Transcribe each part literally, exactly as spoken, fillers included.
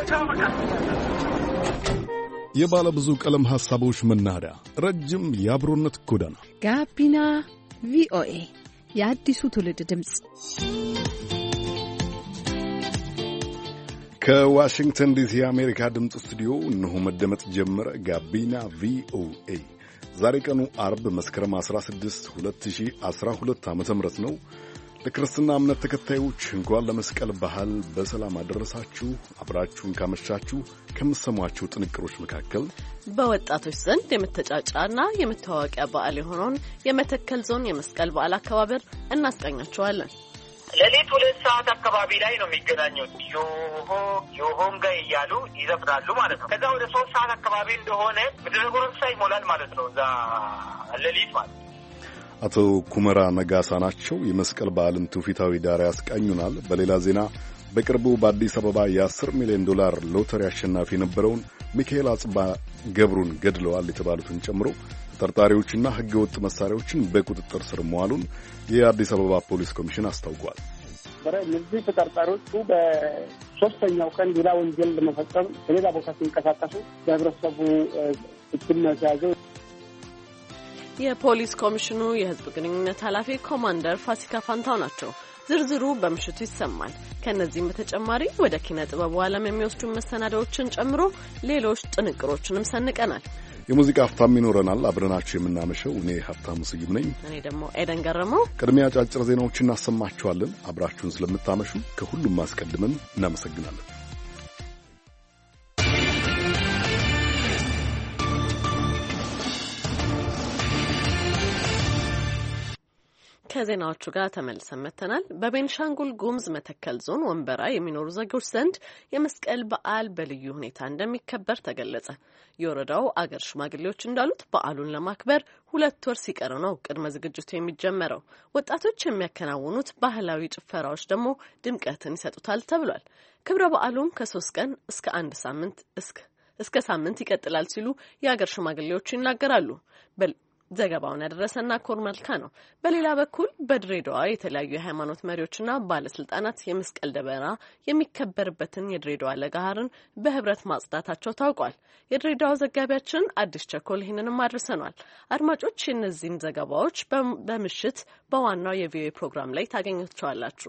የባለ ብዙ ቀለም ሐሳቦች መናኸሪያ ረጅም የአብሮነት ጎዳና ጋቢና ቪኦኤ የአዲሱ ትውልድ ድምጽ ከዋሽንግተን ዲሲ የአሜሪካ ድምጽ ስቱዲዮ እነሆ መደመጥ ጀመረ። ጋቢና ቪኦኤ ዛሬ ቀኑ አርብ መስከረም አስራ ስድስት ሁለት ሺህ አስራ ሁለት ዓመተ ምህረት ነው። ለክርስትና እምነት ተከታዮች እንኳን ለመስቀል በዓል በሰላም አደረሳችሁ። አብራችሁን ካመሻችሁ ከምትሰሟቸው ጥንቅሮች መካከል በወጣቶች ዘንድ የመተጫጫና የመተዋወቂያ በዓል የሆነውን የመተከል ዞን የመስቀል በዓል አከባበር እናስቃኛችኋለን። ለሊት ሁለት ሰዓት አካባቢ ላይ ነው የሚገናኙት። ዮሆ ዮሆንጋ እያሉ ይዘፍናሉ ማለት ነው። ከዛ ወደ ሶስት ሰዓት አካባቢ እንደሆነ ምድረ ጎረምሳ ይሞላል ማለት ነው። እዛ ለሊት ማለት ነው። አቶ ኩመራ ነጋሳ ናቸው። የመስቀል በዓልን ትውፊታዊ ዳራ ያስቃኙናል። በሌላ ዜና በቅርቡ በአዲስ አበባ የአስር ሚሊዮን ዶላር ሎተሪ አሸናፊ የነበረውን ሚካኤል አጽባ ገብሩን ገድለዋል የተባሉትን ጨምሮ ተጠርጣሪዎችና ሕገወጥ መሳሪያዎችን በቁጥጥር ስር መዋሉን የአዲስ አበባ ፖሊስ ኮሚሽን አስታውቋል። እነዚህ ተጠርጣሪዎቹ በሶስተኛው ቀን ሌላ ወንጀል ለመፈጸም በሌላ ቦታ ሲንቀሳቀሱ በህብረተሰቡ እትም ተያዘው። የፖሊስ ኮሚሽኑ የህዝብ ግንኙነት ኃላፊ ኮማንደር ፋሲካ ፋንታው ናቸው። ዝርዝሩ በምሽቱ ይሰማል። ከነዚህም በተጨማሪ ወደ ኪነ ጥበቡ ዓለም የሚወስዱ መሰናዶዎችን ጨምሮ ሌሎች ጥንቅሮችንም ሰንቀናል። የሙዚቃ አፍታም ይኖረናል። አብረናችሁ የምናመሸው እኔ ሀብታሙ ስዩም ነኝ። እኔ ደግሞ ኤደን ገረመው። ቅድሚያ አጫጭር ዜናዎችን እናሰማችኋለን። አብራችሁን ስለምታመሹ ከሁሉም አስቀድመን እናመሰግናለን። ከዜናዎቹ ጋር ተመልሰን መተናል። በቤንሻንጉል ጉሙዝ መተከል ዞን ወንበራ የሚኖሩ ዜጎች ዘንድ የመስቀል በዓል በልዩ ሁኔታ እንደሚከበር ተገለጸ። የወረዳው አገር ሽማግሌዎች እንዳሉት በዓሉን ለማክበር ሁለት ወር ሲቀረው ነው ቅድመ ዝግጅቱ የሚጀመረው። ወጣቶች የሚያከናውኑት ባህላዊ ጭፈራዎች ደግሞ ድምቀትን ይሰጡታል ተብሏል። ክብረ በዓሉም ከሶስት ቀን እስከ አንድ ሳምንት እስከ እስከ ሳምንት ይቀጥላል ሲሉ የአገር ሽማግሌዎቹ ይናገራሉ። ዘገባውን ያደረሰና ኮርመልካ ነው። በሌላ በኩል በድሬዳዋ የተለያዩ የሃይማኖት መሪዎችና ባለስልጣናት የመስቀል ደመራ የሚከበርበትን የድሬዳዋ ለጋሃርን በህብረት ማጽዳታቸው ታውቋል። የድሬዳዋ ዘጋቢያችን አዲስ ቸኮል ይህንንም አድርሰናል። አድማጮች እነዚህን ዘገባዎች በምሽት በዋናው የቪኦኤ ፕሮግራም ላይ ታገኙቸዋላችሁ።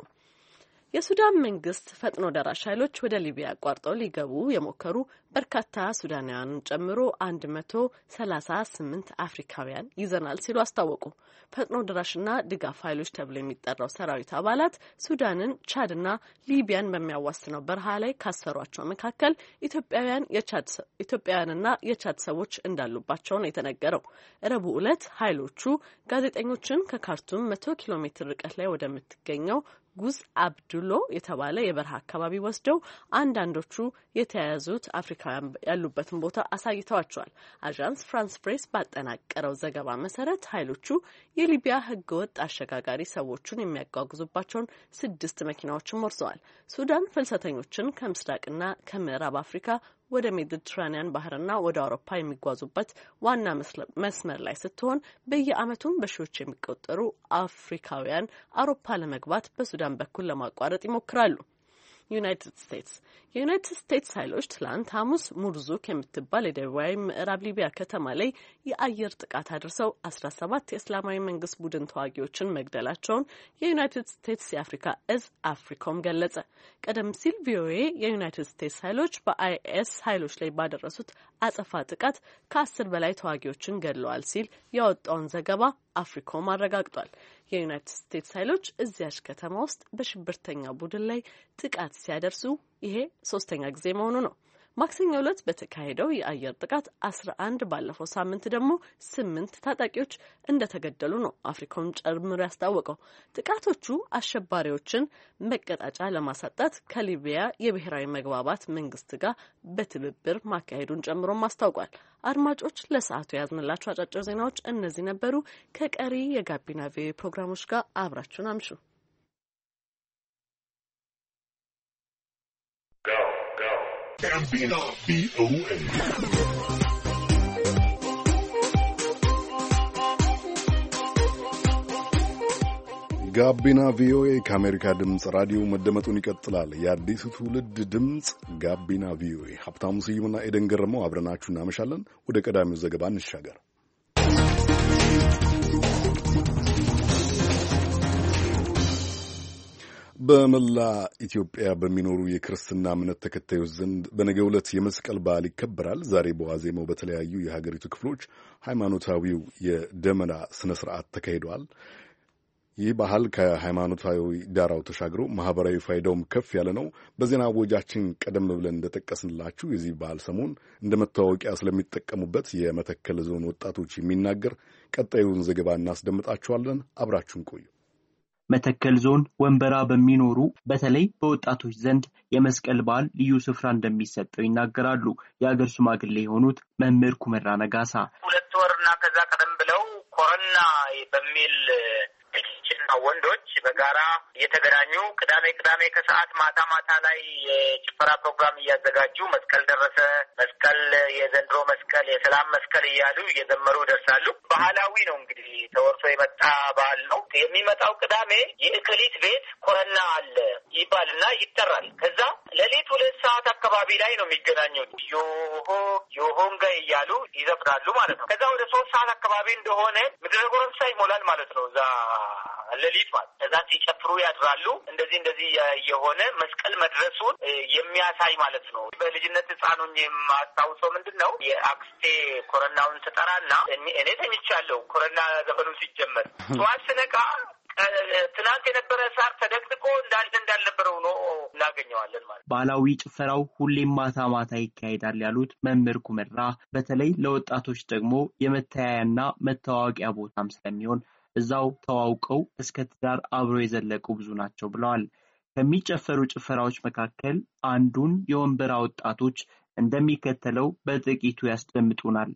የሱዳን መንግስት ፈጥኖ ደራሽ ኃይሎች ወደ ሊቢያ አቋርጠው ሊገቡ የሞከሩ በርካታ ሱዳናውያንን ጨምሮ አንድ መቶ ሰላሳ ስምንት አፍሪካውያን ይዘናል ሲሉ አስታወቁ። ፈጥኖ ደራሽና ድጋፍ ኃይሎች ተብሎ የሚጠራው ሰራዊት አባላት ሱዳንን፣ ቻድና ሊቢያን በሚያዋስነው በረሃ ላይ ካሰሯቸው መካከል ኢትዮጵያውያን የቻድ ኢትዮጵያውያንና የቻድ ሰዎች እንዳሉባቸው ነው የተነገረው። ረቡዕ ዕለት ኃይሎቹ ጋዜጠኞችን ከካርቱም መቶ ኪሎ ሜትር ርቀት ላይ ወደምትገኘው ጉዝ አብዱሎ የተባለ የበረሃ አካባቢ ወስደው አንዳንዶቹ የተያያዙት አፍሪካውያን ያሉበትን ቦታ አሳይተዋቸዋል። አዣንስ ፍራንስ ፕሬስ ባጠናቀረው ዘገባ መሰረት ኃይሎቹ የሊቢያ ህገወጥ አሸጋጋሪ ሰዎችን የሚያጓጉዙባቸውን ስድስት መኪናዎችን ወርሰዋል። ሱዳን ፍልሰተኞችን ከምስራቅና ከምዕራብ አፍሪካ ወደ ሜዲትራኒያን ባህርና ወደ አውሮፓ የሚጓዙበት ዋና መስመር ላይ ስትሆን በየዓመቱም በሺዎች የሚቆጠሩ አፍሪካውያን አውሮፓ ለመግባት በሱዳን በኩል ለማቋረጥ ይሞክራሉ። ዩናይትድ ስቴትስ የዩናይትድ ስቴትስ ኃይሎች ትላንት ሐሙስ ሙርዙክ የምትባል የደቡባዊ ምዕራብ ሊቢያ ከተማ ላይ የአየር ጥቃት አድርሰው አስራ ሰባት የእስላማዊ መንግስት ቡድን ተዋጊዎችን መግደላቸውን የዩናይትድ ስቴትስ የአፍሪካ እዝ አፍሪኮም ገለጸ። ቀደም ሲል ቪኦኤ የዩናይትድ ስቴትስ ኃይሎች በአይኤስ ኃይሎች ላይ ባደረሱት አጸፋ ጥቃት ከአስር በላይ ተዋጊዎችን ገድለዋል ሲል ያወጣውን ዘገባ አፍሪኮም አረጋግጧል። የዩናይትድ ስቴትስ ኃይሎች እዚያች ከተማ ውስጥ በሽብርተኛ ቡድን ላይ ጥቃት ሲያደርሱ ይሄ ሶስተኛ ጊዜ መሆኑ ነው። ማክሰኞ ዕለት በተካሄደው የአየር ጥቃት አስራ አንድ ባለፈው ሳምንት ደግሞ ስምንት ታጣቂዎች እንደተገደሉ ነው አፍሪኮም ጨምሮ ያስታወቀው። ጥቃቶቹ አሸባሪዎችን መቀጣጫ ለማሳጣት ከሊቢያ የብሔራዊ መግባባት መንግስት ጋር በትብብር ማካሄዱን ጨምሮም አስታውቋል። አድማጮች ለሰዓቱ ያዝንላችሁ አጫጭር ዜናዎች እነዚህ ነበሩ። ከቀሪ የጋቢና ቪኦኤ ፕሮግራሞች ጋር አብራችሁን አምሹ። Gambino ቪኦኤ ጋቢና ቪኦኤ ከአሜሪካ ድምፅ ራዲዮ መደመጡን ይቀጥላል። የአዲሱ ትውልድ ድምፅ ጋቢና ቪኦኤ። ሀብታሙ ስዩምና ኤደን ገረመው አብረናችሁ እናመሻለን። ወደ ቀዳሚው ዘገባ እንሻገር። በመላ ኢትዮጵያ በሚኖሩ የክርስትና እምነት ተከታዮች ዘንድ በነገው ዕለት የመስቀል በዓል ይከበራል። ዛሬ በዋዜማው በተለያዩ የሀገሪቱ ክፍሎች ሃይማኖታዊው የደመራ ስነ ስርዓት ተካሂዷል። ይህ ባህል ከሃይማኖታዊ ዳራው ተሻግሮ ማህበራዊ ፋይዳውም ከፍ ያለ ነው። በዜና ወጃችን ቀደም ብለን እንደጠቀስንላችሁ የዚህ ባህል ሰሞን እንደ መታወቂያ ስለሚጠቀሙበት የመተከል ዞን ወጣቶች የሚናገር ቀጣዩን ዘገባ እናስደምጣችኋለን። አብራችሁን ቆዩ። መተከል ዞን ወንበራ በሚኖሩ በተለይ በወጣቶች ዘንድ የመስቀል በዓል ልዩ ስፍራ እንደሚሰጠው ይናገራሉ። የአገር ሽማግሌ የሆኑት መምህር ኩመራ ነጋሳ ሁለት ወርና ከዛ ቀደም ብለው ኮሮና በሚል ወንዶች በጋራ እየተገናኙ ቅዳሜ ቅዳሜ ከሰዓት ማታ ማታ ላይ የጭፈራ ፕሮግራም እያዘጋጁ መስቀል ደረሰ፣ መስቀል የዘንድሮ መስቀል የሰላም መስቀል እያሉ እየዘመሩ ይደርሳሉ። ባህላዊ ነው እንግዲህ ተወርሶ የመጣ ባህል ነው። የሚመጣው ቅዳሜ የእክሊት ቤት ኮረና አለ ይባልና ይጠራል። ከዛ ሌሊት ሁለት ሰዓት አካባቢ ላይ ነው የሚገናኙት። ዮሆ ዮሆንጋ እያሉ ይዘፍናሉ ማለት ነው። ከዛ ወደ ሶስት ሰዓት አካባቢ እንደሆነ ምድረ ጎረምሳ ይሞላል ማለት ነው። እዛ ሌሊት ማለት ከዛ ሲጨፍሩ ያድራሉ። እንደዚህ እንደዚህ የሆነ መስቀል መድረሱን የሚያሳይ ማለት ነው። በልጅነት ህፃኑን የማስታውሰው ምንድን ነው የአክስቴ ኮረናውን ትጠራና እኔ ተኝቻለሁ። ኮረና ዘፈኑ ሲጀመር ጠዋት ስነቃ ትናንት የነበረ ሳር ተደቅድቆ እንዳል እንዳልነበረው ነው እናገኘዋለን ማለት። ባህላዊ ጭፈራው ሁሌም ማታ ማታ ይካሄዳል ያሉት መምህር ኩመራ በተለይ ለወጣቶች ደግሞ የመተያያና መታወቂያ ቦታም ስለሚሆን እዛው ተዋውቀው እስከ ትዳር አብረው የዘለቁ ብዙ ናቸው ብለዋል። ከሚጨፈሩ ጭፈራዎች መካከል አንዱን የወንበራ ወጣቶች እንደሚከተለው በጥቂቱ ያስደምጡናል።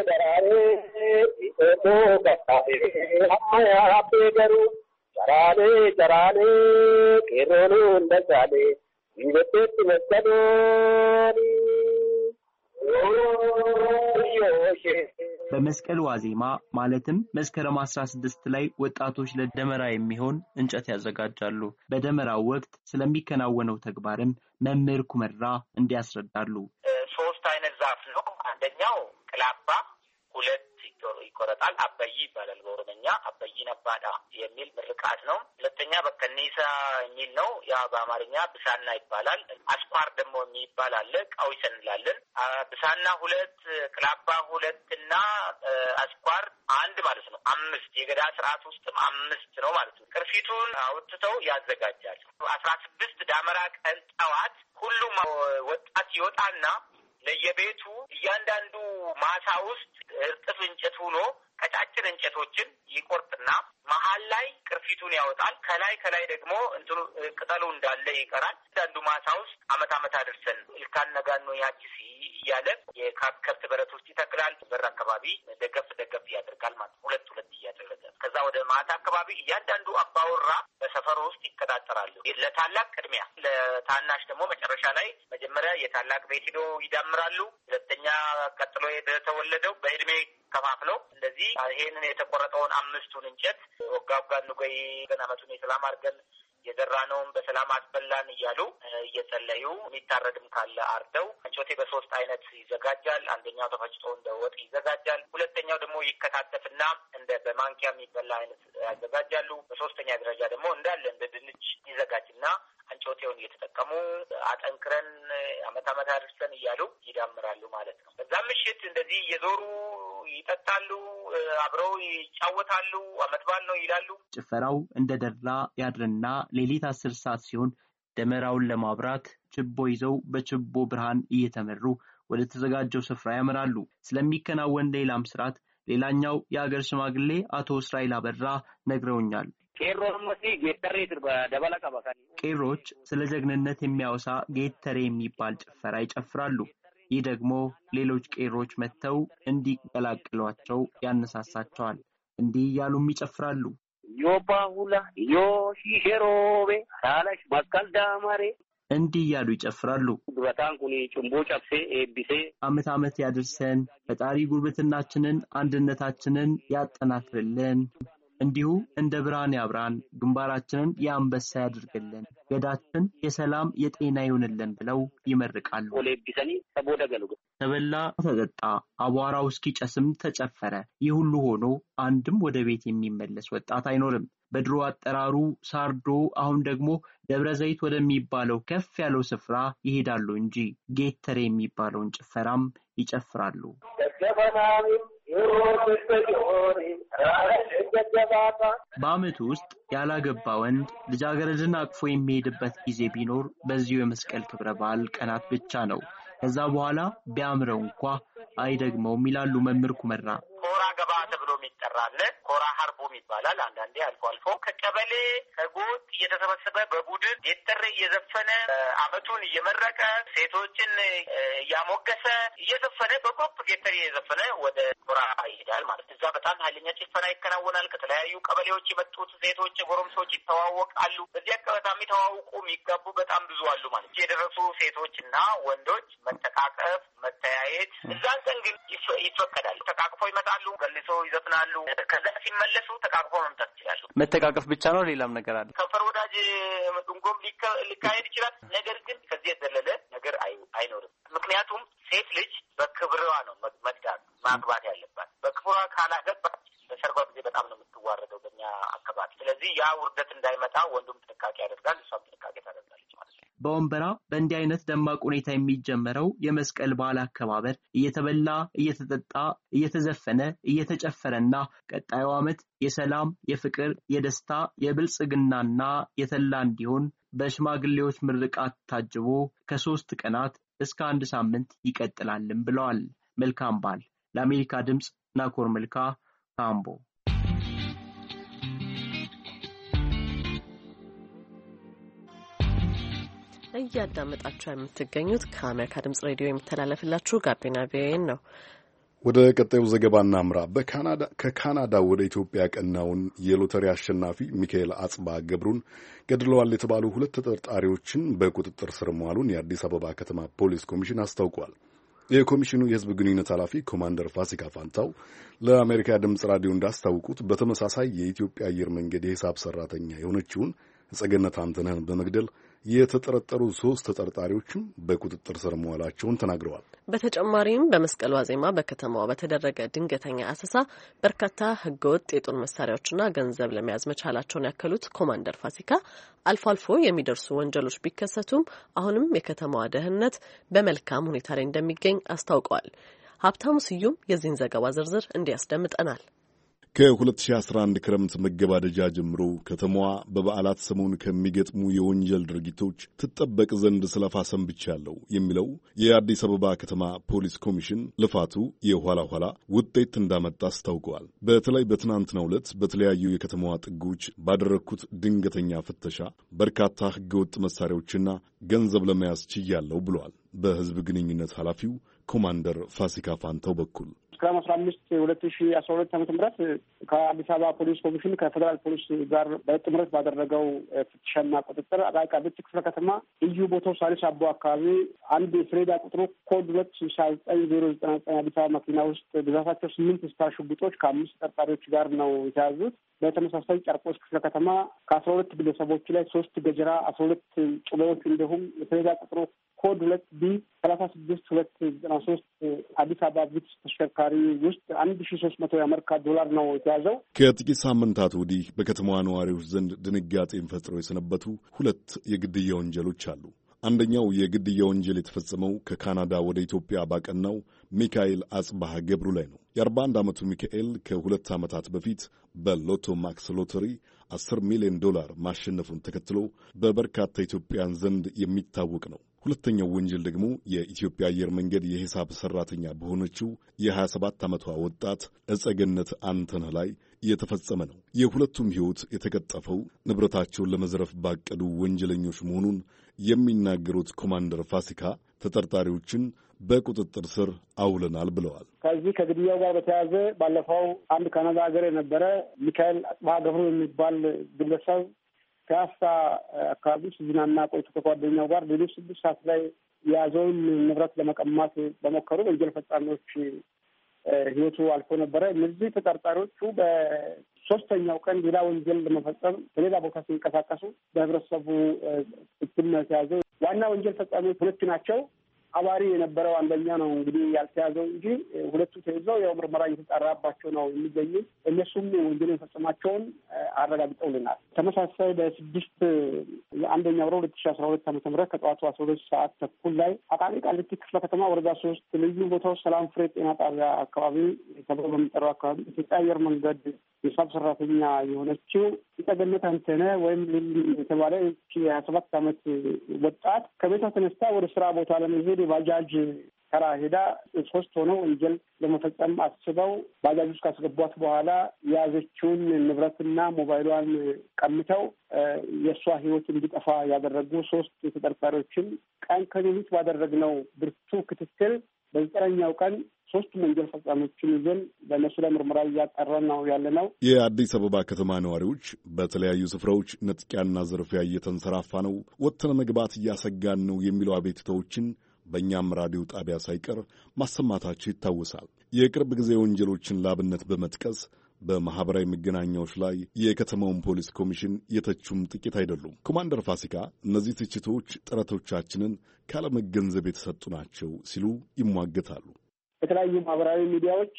ጨራሌ ጨራሌ ቄሮኑ እንደዛሌ ይበቴት መስቀሎኒ በመስቀል ዋዜማ ማለትም መስከረም አስራ ስድስት ላይ ወጣቶች ለደመራ የሚሆን እንጨት ያዘጋጃሉ። በደመራው ወቅት ስለሚከናወነው ተግባርም መምህር ኩመራ እንዲያስረዳሉ። ሶስት አይነት ዛፍ ነው። አንደኛው ቅላባ፣ ሁለት ይቆረጣል። አበይ ይባላል በኦሮምኛ። አበይ ነባዳ የሚል ምርቃት ነው። ሁለተኛ በከኒሳ የሚል ነው። ያ በአማርኛ ብሳና ይባላል። አስኳር ደግሞ የሚባል አለ። ቃዊሰን እንላለን። ብሳና ሁለት፣ ቅላባ ሁለት እና አስኳር አንድ ማለት ነው። አምስት የገዳ ስርዓት ውስጥም አምስት ነው ማለት ነው። ቅርፊቱን አውጥተው ያዘጋጃል። አስራ ስድስት ዳመራ ቀን ጠዋት ሁሉም ወጣት ይወጣና ለየቤቱ እያንዳንዱ ማሳ ውስጥ እርጥፍ እንጨት ሆኖ ቀጫጭን እንጨቶችን ይቆርጥና መሀል ላይ ቅርፊቱን ያወጣል። ከላይ ከላይ ደግሞ እንትኑ ቅጠሉ እንዳለ ይቀራል። አንዳንዱ ማሳ ውስጥ አመት አመት አድርሰን ልካን ነጋኖ ያቺሲ እያለ የከብት በረት ውስጥ ይተክላል። በር አካባቢ ደገፍ ደገፍ ያደርጋል ማለት ሁለት ሁለት እያደረገ ከዛ ወደ ማታ አካባቢ እያንዳንዱ አባወራ በሰፈሩ ውስጥ ይቀጣጠራሉ። ለታላቅ ቅድሚያ፣ ለታናሽ ደግሞ መጨረሻ ላይ መጀመሪያ የታላቅ ቤት ሄዶ ይዳምራሉ። ሁለተኛ ቀጥሎ የተወለደው በእድሜ ከፋፍለው እንደዚህ ይሄንን የተቆረጠውን አምስቱን እንጨት ወጋጋ ንጎይ ገናመቱን የሰላም አድርገን የዘራነውን በሰላም አስበላን እያሉ እየጸለዩ የሚታረድም ካለ አርደው አንጮቴ በሶስት አይነት ይዘጋጃል። አንደኛው ተፈጭቶ እንደ ወጥ ይዘጋጃል። ሁለተኛው ደግሞ ይከታተፍና እንደ በማንኪያ የሚበላ አይነት ያዘጋጃሉ። በሶስተኛ ደረጃ ደግሞ እንዳለ እንደ ድንች ይዘጋጅና አንጮቴውን እየተጠቀሙ አጠንክረን አመት አመት አድርሰን እያሉ ይዳምራሉ ማለት ነው። በዛ ምሽት እንደዚህ እየዞሩ ይጠጣሉ፣ አብረው ይጫወታሉ። አመት በዓል ነው ይላሉ። ጭፈራው እንደ ደራ ያድርና ሌሊት አስር ሰዓት ሲሆን ደመራውን ለማብራት ችቦ ይዘው በችቦ ብርሃን እየተመሩ ወደ ተዘጋጀው ስፍራ ያመራሉ። ስለሚከናወን ሌላም ስርዓት ሌላኛው የአገር ሽማግሌ አቶ እስራኤል አበራ ነግረውኛል። ቄሮች ስለ ጀግንነት የሚያወሳ ጌተሬ የሚባል ጭፈራ ይጨፍራሉ። ይህ ደግሞ ሌሎች ቄሮች መጥተው እንዲቀላቅሏቸው ያነሳሳቸዋል። እንዲህ እያሉም ይጨፍራሉ። ዮባሁላ ዮሺሼሮቤ ታላሽ መስቀል ዳማሬ እንዲህ እያሉ ይጨፍራሉ። ዱራታን ኩኒ ጭምቦ ጨብሴ ኤቢሴ አመት አመት ያድርሰን፣ ፈጣሪ ጉርብትናችንን አንድነታችንን ያጠናክርልን። እንዲሁ እንደ ብርሃን ያብራን፣ ግንባራችንን የአንበሳ ያድርግልን፣ ገዳችን የሰላም የጤና ይሁንልን ብለው ይመርቃሉ። ተበላ፣ ተጠጣ፣ አቧራው እስኪጨስም ተጨፈረ። ይህ ሁሉ ሆኖ አንድም ወደ ቤት የሚመለስ ወጣት አይኖርም። በድሮ አጠራሩ ሳርዶ አሁን ደግሞ ደብረ ዘይት ወደሚባለው ከፍ ያለው ስፍራ ይሄዳሉ እንጂ ጌተር የሚባለውን ጭፈራም ይጨፍራሉ። በዓመቱ ውስጥ ያላገባ ወንድ ልጃገረድን አቅፎ የሚሄድበት ጊዜ ቢኖር በዚሁ የመስቀል ክብረ በዓል ቀናት ብቻ ነው። ከዛ በኋላ ቢያምረው እንኳ አይደግመውም ይላሉ መምህር ኩመራ። ኮራ ገባ ተብሎ የሚጠራለ ኮራ ሀርቦም ይባላል። አንዳንዴ አልፎ አልፎ ከቀበሌ ከጎጥ እየተሰበሰበ በቡድን ጌተር እየዘፈነ አመቱን እየመረቀ ሴቶችን እያሞገሰ እየዘፈነ በግሩፕ ጌተር እየዘፈነ ወደ ኮራ ይሄዳል ማለት ነው። እዛ በጣም ኃይለኛ ጭፈራ ይከናወናል። ከተለያዩ ቀበሌዎች የመጡት ሴቶች ጎረምሶች ይተዋወቃሉ። በዚህ አካባቢ ተዋውቁ የሚጋቡ በጣም ብዙ አሉ ማለት ነው። የደረሱ ሴቶችና ወንዶች መተቃቀፍ፣ መተያየት እዛን ቀን ግን ይፈቀዳል። ተቃቅፎ ይመጣሉ፣ ገልሶ ይዘፍናሉ። ከዛ ሲመለሱ ተቃቅፎ መምጣት ይችላሉ። መተቃቀፍ ብቻ ነው ሌላም ነገር አለ? ከፈር ወዳጅ ድንጎም ሊካሄድ ይችላል። ነገር ግን ከዚህ የዘለለ ነገር አይኖርም። ምክንያቱም ሴት ልጅ በክብሯ ነው መድዳት ማግባት ያለባት። በክብሯ ካላገባች በሰርጓ ጊዜ በጣም ነው የምትዋረደው በእኛ አካባቢ። ስለዚህ ያ ውርደት እንዳይመጣ ወንዱም ጥንቃቄ ያደርጋል፣ እሷም ጥንቃቄ ታደርጋለች ማለት ነው። በወንበራ በእንዲህ አይነት ደማቅ ሁኔታ የሚጀመረው የመስቀል በዓል አከባበር እየተበላ እየተጠጣ እየተዘፈነ እየተጨፈረና ቀጣዩ ዓመት የሰላም የፍቅር የደስታ የብልጽግናና የተላ እንዲሆን በሽማግሌዎች ምርቃት ታጅቦ ከሶስት ቀናት እስከ አንድ ሳምንት ይቀጥላልም ብለዋል። መልካም በዓል። ለአሜሪካ ድምፅ ናኮር መልካ ካምቦ። እያዳመጣችሁ የምትገኙት ከአሜሪካ ድምጽ ሬዲዮ የሚተላለፍላችሁ ጋቢና ቪኦኤ ነው። ወደ ቀጣዩ ዘገባ እናምራ። በካናዳ ከካናዳ ወደ ኢትዮጵያ ቀናውን የሎተሪ አሸናፊ ሚካኤል አጽባ ገብሩን ገድለዋል የተባሉ ሁለት ተጠርጣሪዎችን በቁጥጥር ስር መዋሉን የአዲስ አበባ ከተማ ፖሊስ ኮሚሽን አስታውቋል። የኮሚሽኑ የሕዝብ ግንኙነት ኃላፊ ኮማንደር ፋሲካ ፋንታው ለአሜሪካ ድምፅ ራዲዮ እንዳስታውቁት በተመሳሳይ የኢትዮጵያ አየር መንገድ የሂሳብ ሰራተኛ የሆነችውን ጸገነት አንተነህን በመግደል የተጠረጠሩ ሶስት ተጠርጣሪዎችም በቁጥጥር ስር መዋላቸውን ተናግረዋል። በተጨማሪም በመስቀል ዋዜማ በከተማዋ በተደረገ ድንገተኛ አሰሳ በርካታ ህገወጥ የጦር መሳሪያዎችና ገንዘብ ለመያዝ መቻላቸውን ያከሉት ኮማንደር ፋሲካ አልፎ አልፎ የሚደርሱ ወንጀሎች ቢከሰቱም አሁንም የከተማዋ ደህንነት በመልካም ሁኔታ ላይ እንደሚገኝ አስታውቀዋል። ሀብታሙ ስዩም የዚህን ዘገባ ዝርዝር እንዲያስደምጠናል። ከ2011 ክረምት መገባደጃ ጀምሮ ከተማዋ በበዓላት ሰሞን ከሚገጥሙ የወንጀል ድርጊቶች ትጠበቅ ዘንድ ስለፋ ሰንብቻለሁ የሚለው የአዲስ አበባ ከተማ ፖሊስ ኮሚሽን ልፋቱ የኋላ ኋላ ውጤት እንዳመጣ አስታውቀዋል። በተለይ በትናንትናው ዕለት በተለያዩ የከተማዋ ጥጎች ባደረግኩት ድንገተኛ ፍተሻ በርካታ ህገወጥ መሳሪያዎችና ገንዘብ ለመያዝ ችያለሁ ብሏል። በህዝብ ግንኙነት ኃላፊው ኮማንደር ፋሲካ ፋንታው በኩል መስከረም አስራ አምስት ሁለት ሺ አስራ ሁለት ዓመተ ምህረት ከአዲስ አበባ ፖሊስ ኮሚሽን ከፌዴራል ፖሊስ ጋር በጥምረት ባደረገው ፍተሻና ቁጥጥር አቃቂ ቃሊቲ ክፍለ ከተማ ልዩ ቦታው ሳሪስ አቦ አካባቢ አንድ የሰሌዳ ቁጥሩ ኮድ ሁለት ስልሳ ዘጠኝ ዜሮ ዘጠና ዘጠኝ አዲስ አበባ መኪና ውስጥ ብዛታቸው ስምንት ስታር ሽጉጦች ከአምስት ተጠርጣሪዎች ጋር ነው የተያዙት። በተመሳሳይ ጨርቆስ ክፍለ ከተማ ከአስራ ሁለት ግለሰቦች ላይ ሶስት ገጀራ፣ አስራ ሁለት ጩቤዎች እንዲሁም የሰሌዳ ቁጥሩ ኮድ ሁለት ቢ ሰላሳ ስድስት ሁለት ዘጠና ሶስት አዲስ አበባ ቪትስ ተሽከርካሪ ውስጥ አንድ ሺ ሶስት መቶ የአሜሪካ ዶላር ነው የተያዘው። ከጥቂት ሳምንታት ወዲህ በከተማዋ ነዋሪዎች ዘንድ ድንጋጤን ፈጥረው የሰነበቱ ሁለት የግድያ ወንጀሎች አሉ። አንደኛው የግድያ ወንጀል የተፈጸመው ከካናዳ ወደ ኢትዮጵያ ባቀናው ሚካኤል አጽባህ ገብሩ ላይ ነው። የአርባ አንድ ዓመቱ ሚካኤል ከሁለት ዓመታት በፊት በሎቶ ማክስ ሎተሪ አስር ሚሊዮን ዶላር ማሸነፉን ተከትሎ በበርካታ ኢትዮጵያን ዘንድ የሚታወቅ ነው። ሁለተኛው ወንጀል ደግሞ የኢትዮጵያ አየር መንገድ የሂሳብ ሰራተኛ በሆነችው የሀያ ሰባት ዓመቷ ወጣት እጸገነት አንተነህ ላይ የተፈጸመ ነው። የሁለቱም ሕይወት የተቀጠፈው ንብረታቸውን ለመዝረፍ ባቀዱ ወንጀለኞች መሆኑን የሚናገሩት ኮማንደር ፋሲካ ተጠርጣሪዎችን በቁጥጥር ስር አውለናል ብለዋል። ከዚህ ከግድያው ጋር በተያያዘ ባለፈው አንድ ካናዳ ሀገር የነበረ ሚካኤል አጽባህ ገብሩ የሚባል ግለሰብ ፒያሳ አካባቢ ሲዝናና ቆይቶ ከጓደኛው ጋር ሌሎች ስድስት ሰዓት ላይ የያዘውን ንብረት ለመቀማት በሞከሩ ወንጀል ፈጻሚዎች ህይወቱ አልፎ ነበረ። እነዚህ ተጠርጣሪዎቹ በሶስተኛው ቀን ሌላ ወንጀል ለመፈጸም በሌላ ቦታ ሲንቀሳቀሱ በህብረተሰቡ እትም ተያዘው። ዋና ወንጀል ፈጻሚዎች ሁለት ናቸው። አባሪ የነበረው አንደኛ ነው እንግዲህ ያልተያዘው እንጂ ሁለቱ ተይዘው ያው ምርመራ እየተጣራባቸው ነው የሚገኙት። እነሱም ወንጀል የፈጸማቸውን አረጋግጠውልናል። ተመሳሳይ በስድስት የአንደኛ ወር ሁለት ሺህ አስራ ሁለት ዓመተ ምህረት ከጠዋቱ አስራ ሁለት ሰዓት ተኩል ላይ አቃቂ ቃሊቲ ክፍለ ከተማ ወረዳ ሶስት ልዩ ቦታው ሰላም ፍሬ ጤና ጣቢያ አካባቢ ተብሎ በሚጠራው አካባቢ ኢትዮጵያ አየር መንገድ የሂሳብ ሰራተኛ የሆነችው የተገነተ አንተነህ ወይም ሊሊ የተባለ የሀያ ሰባት ዓመት ወጣት ከቤቷ ተነስታ ወደ ስራ ቦታ ለመሄድ የባጃጅ ተራ ሄዳ ሶስት ሆነው ወንጀል ለመፈጸም አስበው ባጃጅ ውስጥ ካስገቧት በኋላ የያዘችውን ንብረትና ሞባይሏን ቀምተው የእሷ ህይወት እንዲጠፋ ያደረጉ ሶስት ተጠርጣሪዎችን ቀን ከሌሊት ባደረግነው ብርቱ ክትትል በዘጠነኛው ቀን ሶስት ወንጀል ፈጻሚዎችን ይዘን በእነሱ ላይ ምርመራ እያጣራን ነው ያለ ነው። የአዲስ አበባ ከተማ ነዋሪዎች በተለያዩ ስፍራዎች ነጥቂያና ዝርፊያ እየተንሰራፋ ነው፣ ወጥተን መግባት እያሰጋን ነው የሚሉ አቤቱታዎችን በእኛም ራዲዮ ጣቢያ ሳይቀር ማሰማታቸው ይታወሳል። የቅርብ ጊዜ ወንጀሎችን ላብነት በመጥቀስ በማህበራዊ መገናኛዎች ላይ የከተማውን ፖሊስ ኮሚሽን የተቹም ጥቂት አይደሉም። ኮማንደር ፋሲካ እነዚህ ትችቶች ጥረቶቻችንን ካለመገንዘብ የተሰጡ ናቸው ሲሉ ይሟገታሉ። የተለያዩ ማህበራዊ ሚዲያዎች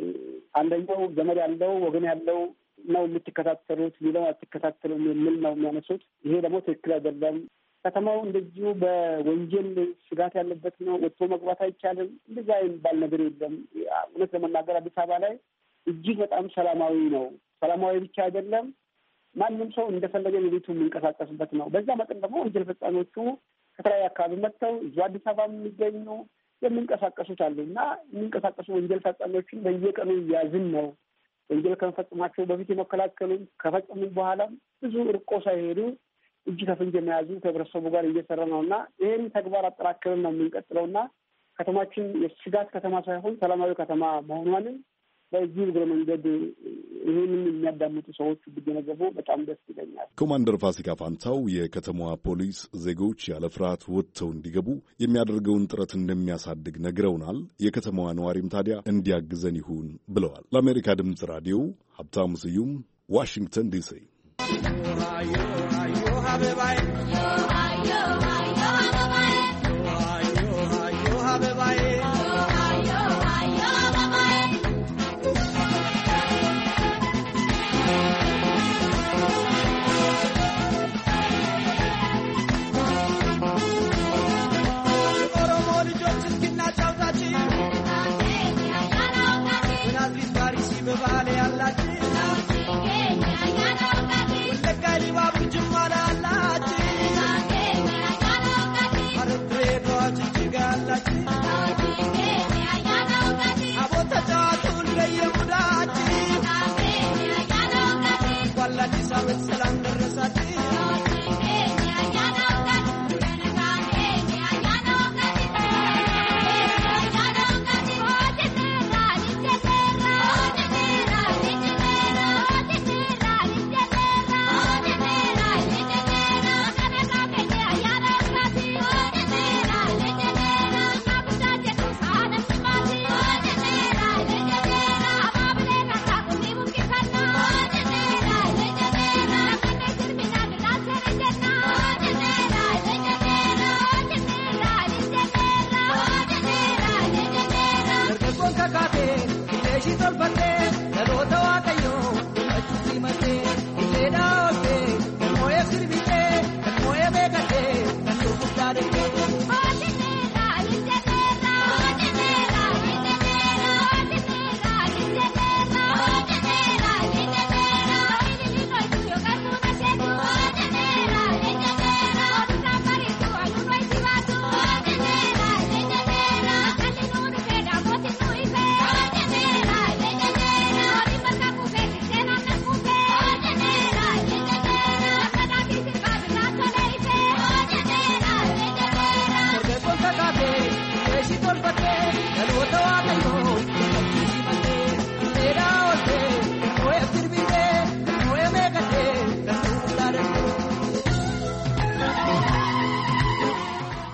አንደኛው ዘመድ ያለው ወገን ያለው ነው የምትከታተሉት፣ ሌላው አትከታተሉም የሚል ነው የሚያነሱት። ይሄ ደግሞ ትክክል አይደለም። ከተማው እንደዚሁ በወንጀል ስጋት ያለበት ነው፣ ወጥቶ መግባት አይቻልም፣ እንደዛ የሚባል ነገር የለም። እውነት ለመናገር አዲስ አበባ ላይ እጅግ በጣም ሰላማዊ ነው። ሰላማዊ ብቻ አይደለም፣ ማንም ሰው እንደፈለገ ቤቱ የሚንቀሳቀስበት ነው። በዛ መጠን ደግሞ ወንጀል ፈጻሚዎቹ ከተለያዩ አካባቢ መጥተው እዚሁ አዲስ አበባ የሚገኙ የሚንቀሳቀሱት አሉ እና የሚንቀሳቀሱ ወንጀል ፈጻሚዎችን በየቀኑ እያዝን ነው። ወንጀል ከመፈጸማቸው በፊት የመከላከሉ ከፈጸሙ በኋላም ብዙ እርቆ ሳይሄዱ እጅ ከፍንጅ የመያዙ ከህብረተሰቡ ጋር እየሰራ ነው እና ይህን ተግባር አጠራክረን ነው የምንቀጥለው እና ከተማችን የስጋት ከተማ ሳይሆን ሰላማዊ ከተማ መሆኗንን በዚህ እግረ መንገድ ይህንን የሚያዳምጡ ሰዎች ቢገነዘቡ በጣም ደስ ይለኛል። ኮማንደር ፋሲካ ፋንታው የከተማዋ ፖሊስ ዜጎች ያለ ፍርሃት ወጥተው እንዲገቡ የሚያደርገውን ጥረት እንደሚያሳድግ ነግረውናል። የከተማዋ ነዋሪም ታዲያ እንዲያግዘን ይሁን ብለዋል። ለአሜሪካ ድምፅ ራዲዮ ሀብታሙ ስዩም ዋሽንግተን ዲሲ። Jumala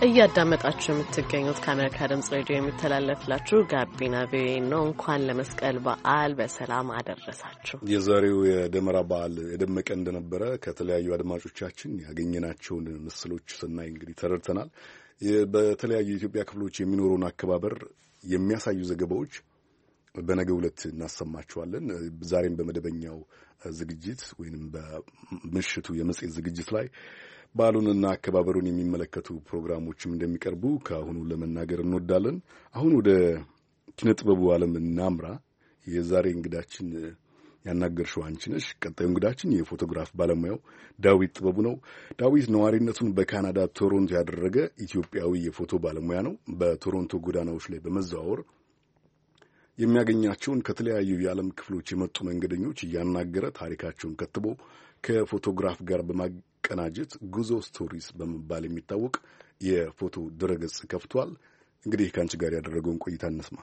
እያዳመጣችሁ የምትገኙት ከአሜሪካ ድምጽ ሬዲዮ የሚተላለፍላችሁ ጋቢና ቪኦኤ ነው። እንኳን ለመስቀል በዓል በሰላም አደረሳችሁ። የዛሬው የደመራ በዓል የደመቀ እንደነበረ ከተለያዩ አድማጮቻችን ያገኘናቸውን ምስሎች ስናይ እንግዲህ ተረድተናል። በተለያዩ የኢትዮጵያ ክፍሎች የሚኖሩን አከባበር የሚያሳዩ ዘገባዎች በነገው ዕለት እናሰማችኋለን። ዛሬም በመደበኛው ዝግጅት ወይንም በምሽቱ የመጽሔት ዝግጅት ላይ በዓሉንና አከባበሩን የሚመለከቱ ፕሮግራሞችም እንደሚቀርቡ ከአሁኑ ለመናገር እንወዳለን። አሁን ወደ ኪነ ጥበቡ ዓለም እናምራ። የዛሬ እንግዳችን ያናገርሽው አንቺ ነሽ። ቀጣዩ እንግዳችን የፎቶግራፍ ባለሙያው ዳዊት ጥበቡ ነው። ዳዊት ነዋሪነቱን በካናዳ ቶሮንቶ ያደረገ ኢትዮጵያዊ የፎቶ ባለሙያ ነው። በቶሮንቶ ጎዳናዎች ላይ በመዘዋወር የሚያገኛቸውን ከተለያዩ የዓለም ክፍሎች የመጡ መንገደኞች እያናገረ ታሪካቸውን ከትቦ ከፎቶግራፍ ጋር በማቀናጀት ጉዞ ስቶሪስ በመባል የሚታወቅ የፎቶ ድረገጽ ከፍቷል። እንግዲህ ከአንቺ ጋር ያደረገውን ቆይታ እንስማ።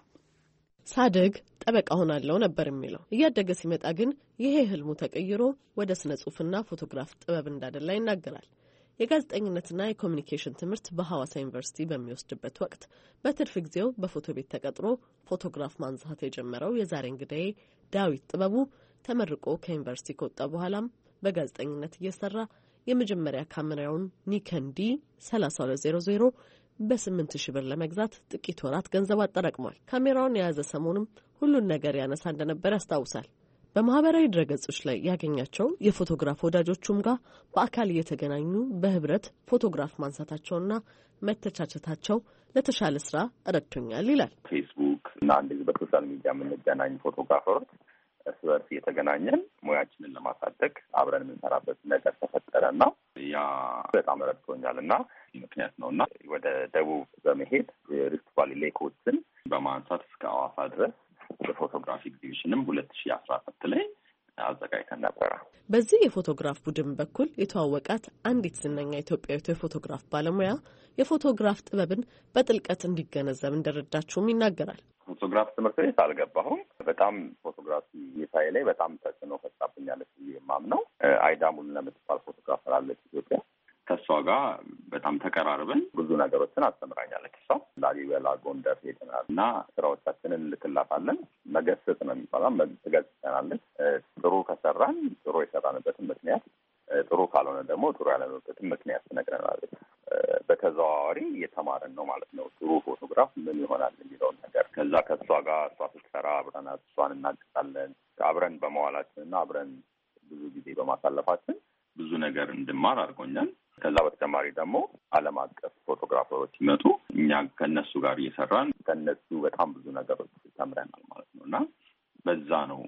ሳድግ ጠበቃ ሆናለሁ ነበር የሚለው። እያደገ ሲመጣ ግን ይሄ ህልሙ ተቀይሮ ወደ ስነ ጽሑፍና ፎቶግራፍ ጥበብ እንዳደላ ይናገራል። የጋዜጠኝነትና የኮሚኒኬሽን ትምህርት በሐዋሳ ዩኒቨርሲቲ በሚወስድበት ወቅት በትርፍ ጊዜው በፎቶ ቤት ተቀጥሮ ፎቶግራፍ ማንሳት የጀመረው የዛሬ እንግዳዬ ዳዊት ጥበቡ ተመርቆ ከዩኒቨርሲቲ ከወጣ በኋላም በጋዜጠኝነት እየሰራ የመጀመሪያ ካሜራውን ኒከን ዲ ሰላሳ ሁለት ዜሮ ዜሮ በስምንት ሺህ ብር ለመግዛት ጥቂት ወራት ገንዘብ አጠራቅሟል። ካሜራውን የያዘ ሰሞኑም ሁሉን ነገር ያነሳ እንደነበር ያስታውሳል። በማህበራዊ ድረገጾች ላይ ያገኛቸው የፎቶግራፍ ወዳጆቹም ጋር በአካል እየተገናኙ በህብረት ፎቶግራፍ ማንሳታቸውና መተቻቸታቸው ለተሻለ ስራ ረድቶኛል ይላል። ፌስቡክ እና እንደዚህ በሶሻል ሚዲያ የምንገናኝ ፎቶግራፈሮች እርስ በርስ እየተገናኘን ሙያችንን ለማሳደግ አብረን የምንሰራበት ነገር ተፈጠረና ያ በጣም ረድቶኛል እና ምክንያት ነው እና ወደ ደቡብ በመሄድ የሪፍት ቫሊ ሌኮችን በማንሳት እስከ ሐዋሳ ድረስ የፎቶግራፊ ኤግዚቢሽንም ሁለት ሺህ አስራ አራት ላይ አዘጋጅተን ነበረ። በዚህ የፎቶግራፍ ቡድን በኩል የተዋወቃት አንዲት ዝነኛ ኢትዮጵያዊት የፎቶግራፍ ባለሙያ የፎቶግራፍ ጥበብን በጥልቀት እንዲገነዘብ እንደረዳችውም ይናገራል። ፎቶግራፍ ትምህርት ቤት አልገባሁም። በጣም ፎቶግራፊ የሳይ ላይ በጣም ተጽዕኖ ፈጣብኛለች ብዬ የማምነው አይዳሙል ለምትባል ፎቶግራፈር አለች ኢትዮጵያ። ከእሷ ጋር በጣም ተቀራርበን ብዙ ነገሮችን አስተምራኛለች። እሷ ላሊበላ፣ ጎንደር ሄደናል እና ስራዎቻችንን እንልክላታለን። መገሰጽ ነው የሚባለው። ትገጽናለች። ጥሩ ከሰራን ጥሩ የሰራንበትን ምክንያት፣ ጥሩ ካልሆነ ደግሞ ጥሩ ያለንበትን ምክንያት ትነግረናለች። በተዘዋዋሪ እየተማርን ነው ማለት ነው ጥሩ ፎቶግራፍ ምን ይሆናል የሚለውን ነገር። ከዛ ከእሷ ጋር እሷ ስትሰራ አብረን እሷን እናግዛለን። አብረን በመዋላችንና አብረን ብዙ ጊዜ በማሳለፋችን ብዙ ነገር እንድማር አድርጎኛል። ከዛ በተጨማሪ ደግሞ ዓለም አቀፍ ፎቶግራፈሮች ሲመጡ እኛ ከነሱ ጋር እየሰራን ከነሱ በጣም ብዙ ነገሮች ተምረናል ማለት ነው እና በዛ ነው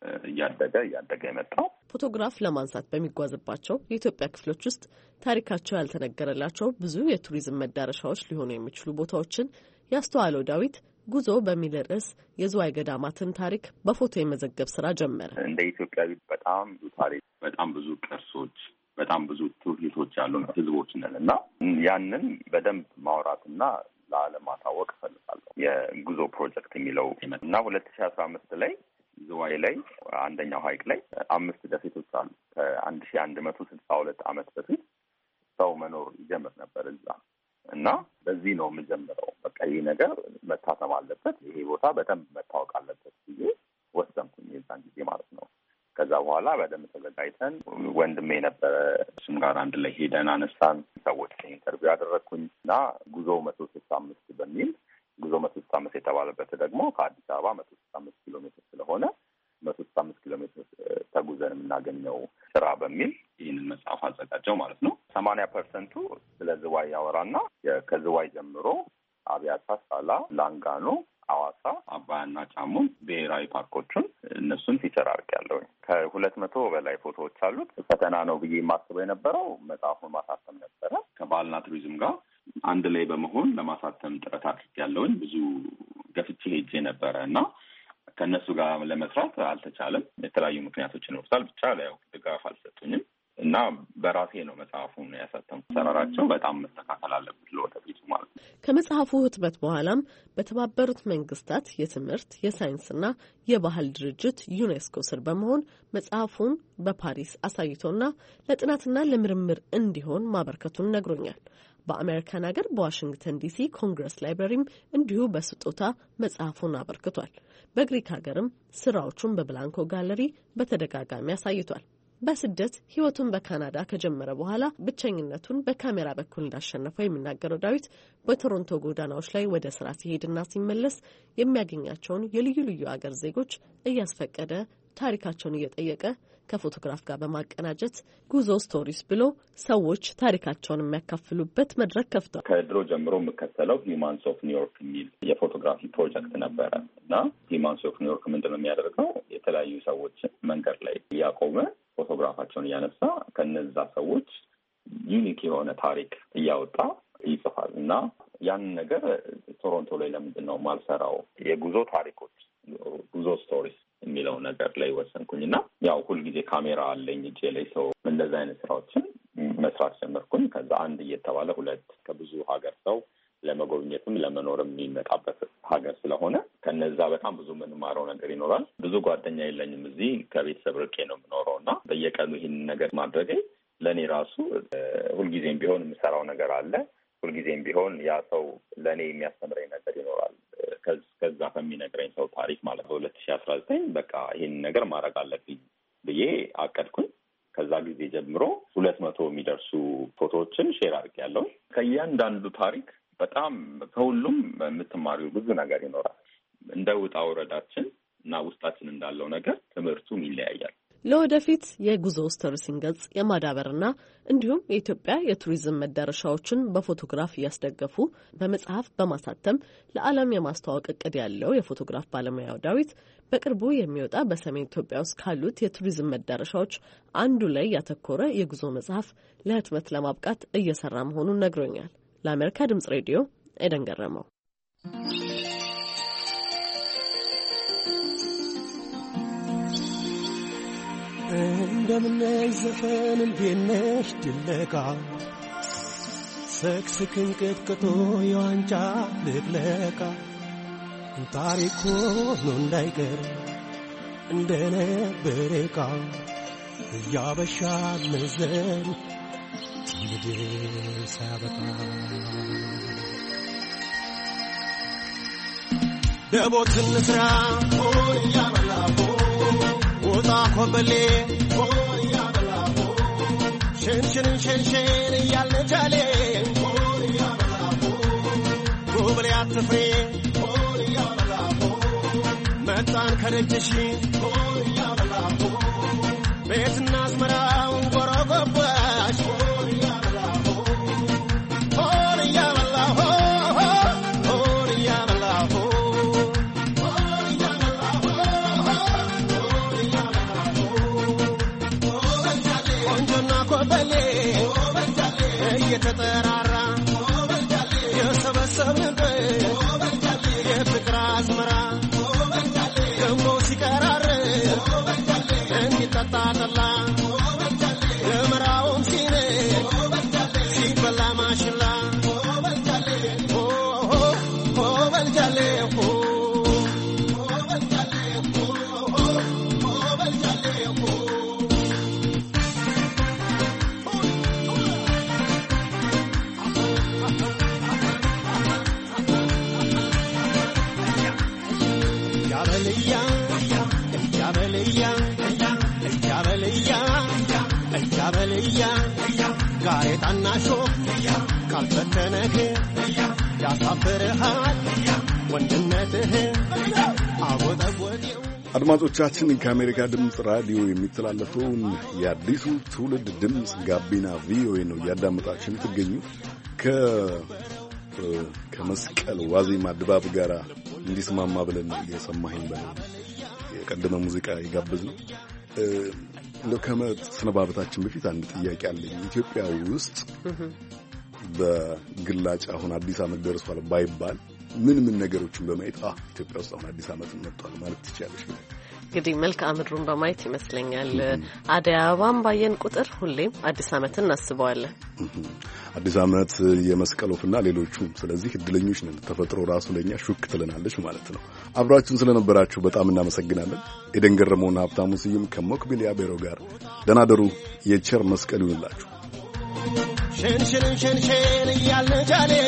እያደገ እያደገ የመጣው። ፎቶግራፍ ለማንሳት በሚጓዝባቸው የኢትዮጵያ ክፍሎች ውስጥ ታሪካቸው ያልተነገረላቸው ብዙ የቱሪዝም መዳረሻዎች ሊሆኑ የሚችሉ ቦታዎችን ያስተዋለው ዳዊት ጉዞ በሚል ርዕስ የዝዋይ ገዳማትን ታሪክ በፎቶ የመዘገብ ስራ ጀመረ። እንደ ኢትዮጵያዊ በጣም ብዙ ታሪክ፣ በጣም ብዙ ቅርሶች፣ በጣም ብዙ ትውፊቶች ያሉን ህዝቦች ነን እና ያንን በደንብ ማውራትና ለዓለም ማሳወቅ እፈልጋለሁ። የጉዞ ፕሮጀክት የሚለው እና ሁለት ሺህ አስራ አምስት ላይ ዝዋይ ላይ አንደኛው ሀይቅ ላይ አምስት ደሴቶች አሉ። ከአንድ ሺህ አንድ መቶ ስልሳ ሁለት ዓመት በፊት ሰው መኖር ይጀምር ነበር እዛ እና በዚህ ነው የምጀምረው። በቃ ይሄ ነገር መታተም አለበት፣ ይሄ ቦታ በደንብ መታወቅ አለበት ብዬ ወሰንኩኝ የዛን ጊዜ ማለት ነው። ከዛ በኋላ በደንብ ተዘጋጅተን ወንድሜ ነበረ፣ እሱም ጋር አንድ ላይ ሄደን አነሳን። ሰዎች ኢንተርቪው ያደረግኩኝ እና ጉዞ መቶ ስልሳ አምስት በሚል ጉዞ መቶ ስልሳ አምስት የተባለበት ደግሞ ከአዲስ አበባ መቶ ስልሳ አምስት ኪሎ ሜትር ስለሆነ መቶ ስልሳ አምስት ኪሎ ሜትር ተጉዘን የምናገኘው ስራ በሚል ይህንን መጽሐፍ አዘጋጀው ማለት ነው። ሰማንያ ፐርሰንቱ ስለ ዝዋይ ያወራና ከዝዋይ ጀምሮ አብያታ፣ ሳላ፣ ላንጋኖ፣ አዋሳ፣ አባያና ጫሞ ብሔራዊ ፓርኮቹን እነሱን ፊቸር አድርጌያለሁ። ከሁለት መቶ በላይ ፎቶዎች አሉት። ፈተና ነው ብዬ የማስበው የነበረው መጽሐፉን ማሳተም ነበረ። ከባህልና ቱሪዝም ጋር አንድ ላይ በመሆን ለማሳተም ጥረት አድርጌያለሁኝ። ብዙ ገፍቼ ሄጄ ነበረ እና ከእነሱ ጋር ለመስራት አልተቻለም። የተለያዩ ምክንያቶችን ይወስዳል። ብቻ ያው ድጋፍ አልሰጡኝም እና በራሴ ነው መጽሐፉን ያሳተምኩት። ሰራራቸው በጣም መስተካከል አለበት ለወደፊቱ ማለት ነው። ከመጽሐፉ ህትመት በኋላም በተባበሩት መንግስታት የትምህርት የሳይንስና የባህል ድርጅት ዩኔስኮ ስር በመሆን መጽሐፉን በፓሪስ አሳይቶና ለጥናትና ለምርምር እንዲሆን ማበርከቱን ነግሮኛል። በአሜሪካን ሀገር በዋሽንግተን ዲሲ ኮንግረስ ላይብረሪም እንዲሁ በስጦታ መጽሐፉን አበርክቷል። በግሪክ ሀገርም ስራዎቹን በብላንኮ ጋለሪ በተደጋጋሚ አሳይቷል። በስደት ህይወቱን በካናዳ ከጀመረ በኋላ ብቸኝነቱን በካሜራ በኩል እንዳሸነፈው የሚናገረው ዳዊት በቶሮንቶ ጎዳናዎች ላይ ወደ ስራ ሲሄድና ሲመለስ የሚያገኛቸውን የልዩ ልዩ አገር ዜጎች እያስፈቀደ ታሪካቸውን እየጠየቀ ከፎቶግራፍ ጋር በማቀናጀት ጉዞ ስቶሪስ ብሎ ሰዎች ታሪካቸውን የሚያካፍሉበት መድረክ ከፍቷል። ከድሮ ጀምሮ የምከተለው ሂማንስ ኦፍ ኒውዮርክ የሚል የፎቶግራፊ ፕሮጀክት ነበረ እና ሂማንስ ኦፍ ኒውዮርክ ምንድነው የሚያደርገው? የተለያዩ ሰዎችን መንገድ ላይ እያቆመ ፎቶግራፋቸውን እያነሳ ከነዛ ሰዎች ዩኒክ የሆነ ታሪክ እያወጣ ይጽፋል እና ያንን ነገር ቶሮንቶ ላይ ለምንድን ነው ማልሰራው? የጉዞ ታሪኮች ጉዞ ስቶሪስ የሚለው ነገር ላይ ወሰንኩኝና ያው ሁልጊዜ ካሜራ አለኝ እጄ ላይ ሰው እንደዛ አይነት ስራዎችን መስራት ጀመርኩኝ። ከዛ አንድ እየተባለ ሁለት ከብዙ ሀገር ሰው ለመጎብኘትም ለመኖርም የሚመጣበት ሀገር ስለሆነ ከነዛ በጣም ብዙ የምንማረው ነገር ይኖራል። ብዙ ጓደኛ የለኝም እዚህ ከቤተሰብ ርቄ ነው የምኖረው እና በየቀኑ ይህን ነገር ማድረጌ ለእኔ ራሱ ሁልጊዜም ቢሆን የምሰራው ነገር አለ። ሁልጊዜም ቢሆን ያ ሰው ለእኔ የሚያስተምረኝ ነገር ይኖራል ከዛ ከሚነግረኝ ሰው ታሪክ ማለት ነው። ሁለት ሺህ አስራ ዘጠኝ በቃ ይህን ነገር ማድረግ አለብኝ ብዬ አቀድኩኝ። ከዛ ጊዜ ጀምሮ ሁለት መቶ የሚደርሱ ፎቶዎችን ሼር አድርጌያለሁ። ከእያንዳንዱ ታሪክ በጣም ከሁሉም የምትማሪው ብዙ ነገር ይኖራል። እንደ ውጣ ውረዳችን እና ውስጣችን እንዳለው ነገር ትምህርቱም ይለያያል። ለወደፊት የጉዞ ስቶሪስን ገጽ የማዳበርና እንዲሁም የኢትዮጵያ የቱሪዝም መዳረሻዎችን በፎቶግራፍ እያስደገፉ በመጽሐፍ በማሳተም ለዓለም የማስተዋወቅ እቅድ ያለው የፎቶግራፍ ባለሙያው ዳዊት በቅርቡ የሚወጣ በሰሜን ኢትዮጵያ ውስጥ ካሉት የቱሪዝም መዳረሻዎች አንዱ ላይ ያተኮረ የጉዞ መጽሐፍ ለህትመት ለማብቃት እየሰራ መሆኑን ነግሮኛል። ለአሜሪካ ድምጽ ሬዲዮ ኤደን ገረመው። እንደምነሽ ዘፈን እንዴነሽ ድለቃ ሰክስክን ቅጥቅጦ የዋንጫ ልቅለቃ ታሪክ ሆኖ እንዳይቀር እንደነበር ዕቃ እያበሻ መዘን ምድር ሳበቃ ደቦትን ስራ ሆን እያበላቦ ወጣ ኮበሌ ሆን እያበላቦ ሸንሸንን ሸንሸን እያልነጃሌ ሆን እያበላቦ ጎበሌ አትፍሬ ሆን እያበላቦ መጣን ከደጅሽ ሆን እያበላቦ ቤትና አዝመራውን ጎረጎባሽ ሆን እያበላቦ ሆን እያበላቦ ሆን እያበላቦ እየተጠራራ የሰበሰብንበት የፍቅር አዝመራ ገንቦ ሲቀራር እንዲጠጣ ጠላ የመራውም ሲነ ሲበላ ማሽላ በልጃሌ ጋሬጣና ሾክ ካልፈተነህ ያሳፍርሃል ወንድነትህ አወጠወጤው። አድማጮቻችን ከአሜሪካ ድምፅ ራዲዮ የሚተላለፈውን የአዲሱ ትውልድ ድምፅ ጋቢና ቪኦኤ ነው እያዳመጣችሁ የምትገኙት። ከመስቀል ዋዜማ ድባብ ጋር እንዲስማማ ብለን የሰማኸኝ በለው የቀደመ ሙዚቃ የጋበዝ ነው። እንደው ከመሰነባበታችን በፊት አንድ ጥያቄ አለኝ። ኢትዮጵያ ውስጥ በግላጭ አሁን አዲስ ዓመት ደርሷል ባይባል ምን ምን ነገሮችን በማየት አ ኢትዮጵያ ውስጥ አሁን አዲስ ዓመት መጥቷል ማለት ትችላለሽ? እንግዲህ መልክዓ ምድሩን በማየት ይመስለኛል። አደይ አበባን ባየን ቁጥር ሁሌም አዲስ ዓመትን እናስበዋለን። አዲስ ዓመት የመስቀል ወፍና ሌሎቹም። ስለዚህ እድለኞች ነን። ተፈጥሮ ራሱ ለኛ ሹክ ትለናለች ማለት ነው። አብራችሁን ስለነበራችሁ በጣም እናመሰግናለን። ኤደን ገረመውና ሀብታሙ ስዩም ከሞክቢሊያ ቤሮ ጋር ደናደሩ። የቸር መስቀል ይሁንላችሁ። ሽን ሽን ሽን ሽን እያልን ጃሌ